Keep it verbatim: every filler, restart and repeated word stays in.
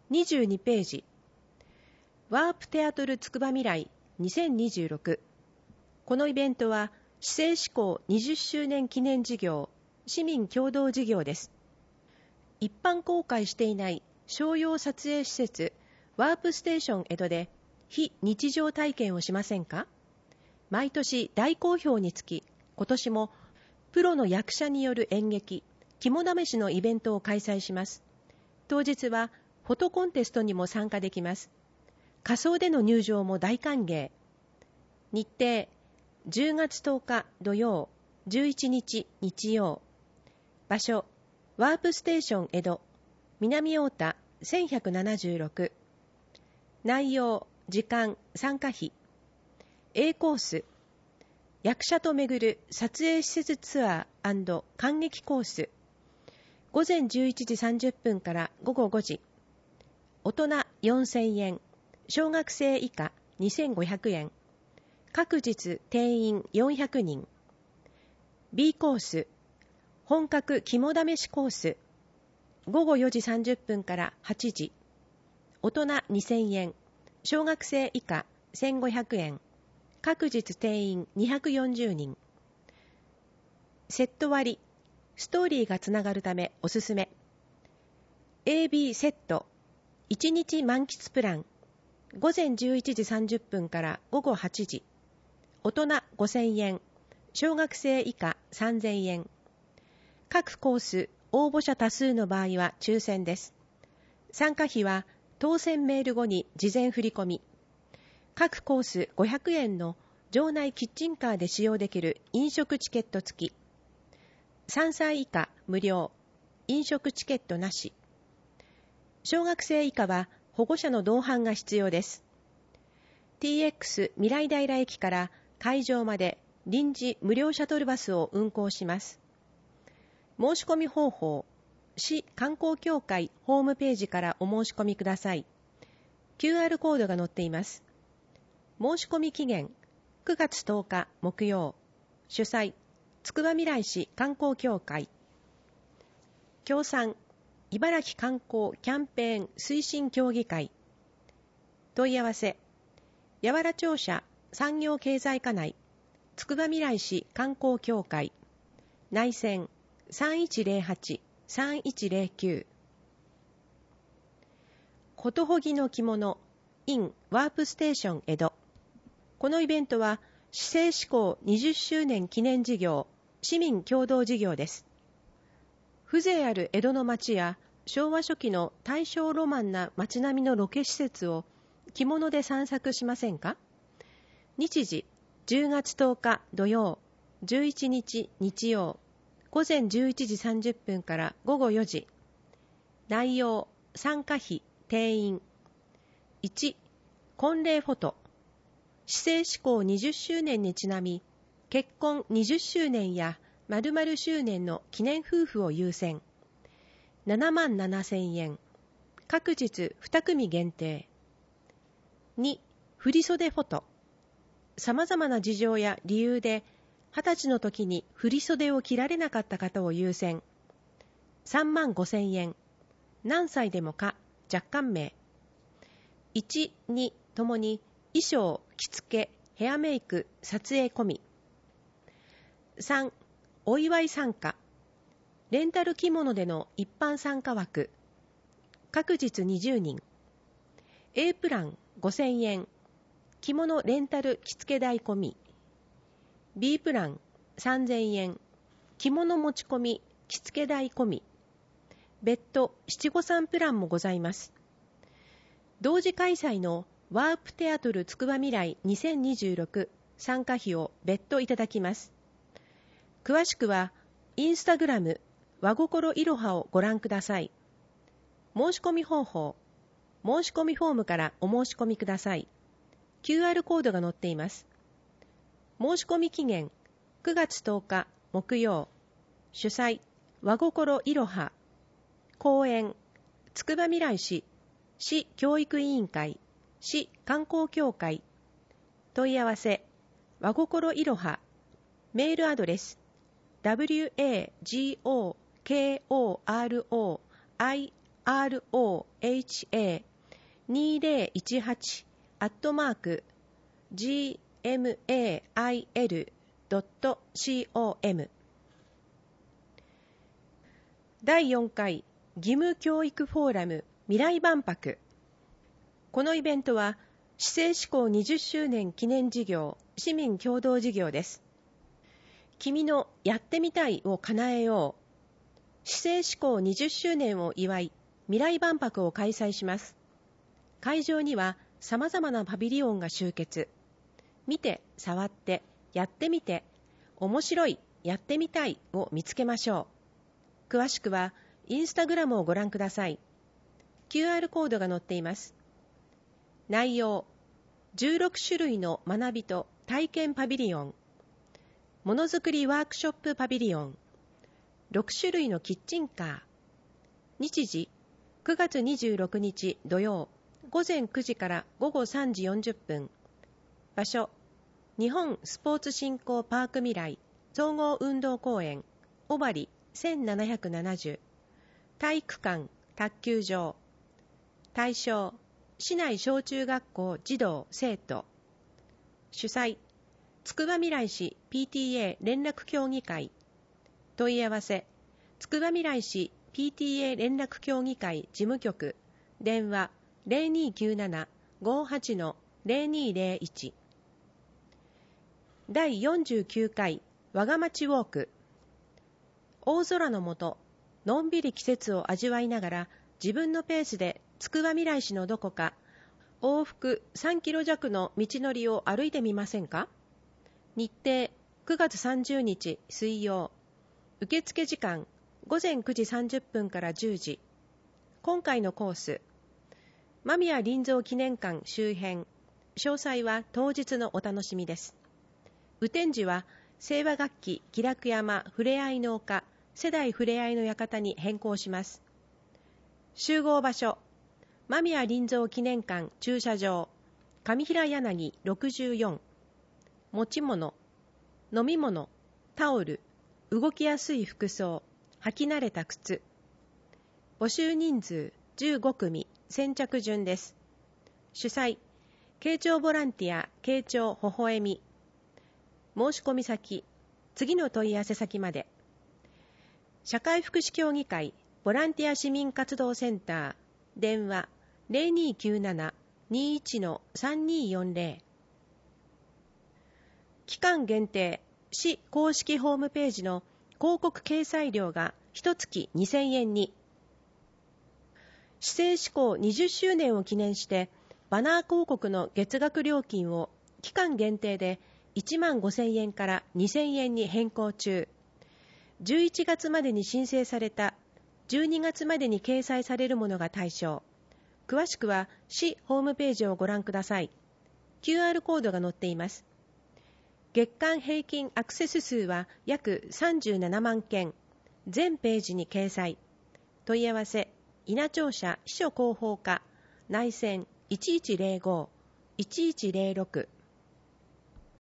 にじゅうにページ、ワープテアトルつくば未来にせんにじゅうろく。このイベントは市政施行にじゅっしゅうねん記念事業、市民共同事業です。一般公開していない商用撮影施設ワープステーション江戸で非日常体験をしませんか？毎年大好評につき、今年もプロの役者による演劇、肝試しのイベントを開催します。当日はフォトコンテストにも参加できます。仮装での入場も大歓迎。日程、じゅうがつとおか土曜、じゅういちにち日曜。場所、ワープステーション江戸、南太田せんひゃくななじゅうろく。内容、時間、参加費。A コース、役者と巡る撮影施設ツアー&観劇コース。午前じゅういちじさんじゅっぷんから午後ごじ。大人よんせんえん、小学生以下にせんごひゃくえん。各日定員よんひゃくにん。B コース、本格肝試しコース。午後よじさんじゅっぷんからはちじ。大人にせんえん、小学生以下せんごひゃくえん。各日定員にひゃくよんじゅうにん。セット割、ストーリーがつながるためおすすめ。エービー セット、いちにち満喫プラン。午前じゅういちじさんじゅっぷんから午後はちじ。大人ごせんえん、小学生以下さんぜんえん。各コース、応募者多数の場合は抽選です。参加費は当選メール後に事前振り込み。各コースごひゃくえんの場内キッチンカーで使用できる飲食チケット付き。さんさい以下無料、飲食チケットなし。小学生以下は保護者の同伴が必要です。ティーエックス 未来平駅から会場まで臨時無料シャトルバスを運行します。申し込み方法、市観光協会ホームページからお申し込みください。キューアール コードが載っています。申し込み期限、くがつとおか木曜。主催、つくばみらい市観光協会。協賛、茨城観光キャンペーン推進協議会。問い合わせ、八原庁舎産業経済課内、つくばみらい市観光協会。内線さんいちぜろはち さんいちぜろきゅう。ことほぎの着物 in ワープステーション江戸。このイベントは市政施行にじゅっしゅうねん記念事業、市民共同事業です。風情ある江戸の町や昭和初期の大正ロマンな町並みのロケ施設を着物で散策しませんか？日時、じゅうがつとおか土曜、じゅういちにち日曜、午前じゅういちじさんじゅっぷんから午後よじ。内容、参加費、定員。いち、婚礼フォト。市政施行にじゅっしゅうねんにちなみ、結婚にじゅっしゅうねんや〇〇周年の記念夫婦を優先。ななまんななせんえん。各日に組限定。に、振袖フォト。様々な事情や理由で、はたちの時に振袖を着られなかった方を優先。さんまんごせんえん。何歳でもか、若干名。いち、にともに衣装、着付け、ヘアメイク、撮影込み。さん、お祝い参加。レンタル着物での一般参加枠。各日にじゅうにん。A プランごせんえん。着物レンタル着付け代込み。B プランさんぜんえん。着物持ち込み着付け代込み。別途七五三プランもございます。同時開催のワープテアトルつくばみらいにせんにじゅうろく参加費を別途いただきます。詳しくはインスタグラム和心いろはをご覧ください。申し込み方法、申し込みフォームからお申し込みください。キューアール コードが載っています。申し込み期限、くがつとおか木曜。主催、和心いろは。講演、つくばみらい市、市教育委員会、市観光協会。問い合わせ、和心いろは。メールアドレス、ダブリューエージーオーケーオーアールオーアイアールアールオーエイチエーにせんじゅうはち アットマーク ジーエムエーアイエルドットコム だいよんかい義務教育フォーラム未来万博。このイベントは市政施行にじゅっしゅうねん記念事業市民共同事業です。君のやってみたいを叶えよう。市政施行にじゅっしゅうねんを祝い未来万博を開催します。会場にはさまざまなパビリオンが集結。見て、触って、やってみて、面白い、やってみたいを見つけましょう。詳しくはインスタグラムをご覧ください。キューアール コードが載っています。内容、じゅうろくしゅるいの学びと体験パビリオン、ものづくりワークショップパビリオン、ろくしゅるいのキッチンカー。日時、くがつにじゅうろくにち土曜、ごぜんくじからごごさんじよんじゅっぷん。場所、日本スポーツ振興パーク未来総合運動公園小針せんななひゃくななじゅう。体育館、卓球場。対象、市内小中学校児童生徒。主催、つくばみらい市 ピーティーエー 連絡協議会。問い合わせ、つくばみらい市 ピーティーエー 連絡協議会事務局。電話 ゼロにきゅうなな ごはち ゼロにゼロいち。だいよんじゅうきゅうかいわがまちウォーク。大空の下、のんびり季節を味わいながら自分のペースでつくばみらい市のどこか往復さんキロ弱の道のりを歩いてみませんか。日程、くがつさんじゅうにち水曜。受付時間、ごぜんくじさんじゅっぷんからじゅうじ。今回のコース、間宮林蔵記念館周辺。詳細は当日のお楽しみです。雨天時は清和楽器喜楽山ふれあいの丘世代ふれあいの館に変更します。集合場所、間宮林蔵記念館駐車場上平柳ろくじゅうよん。持ち物、飲み物、タオル、動きやすい服装、履き慣れた靴。募集人数じゅうごくみ、先着順です。主催、慶長ボランティア慶長ほほえみ。申し込み先、次の問い合わせ先まで。社会福祉協議会ボランティア市民活動センター電話 ゼロにきゅうなな にいち さんによんゼロ。期間限定、市公式ホームページの広告掲載料がいっかげつにせんえんに。市政施行にじゅっしゅうねんを記念してバナー広告の月額料金を期間限定でいちまんごせんえんからにせんえんに変更中。じゅういちがつまでに申請された、じゅうにがつまでに掲載されるものが対象。詳しくは市ホームページをご覧ください。キューアール コードが載っています。月間平均アクセス数は約さんじゅうななまんけん。全ページに掲載。問い合わせ、稲庁舎秘書広報課内線いちいちゼロご いちいちゼロろく。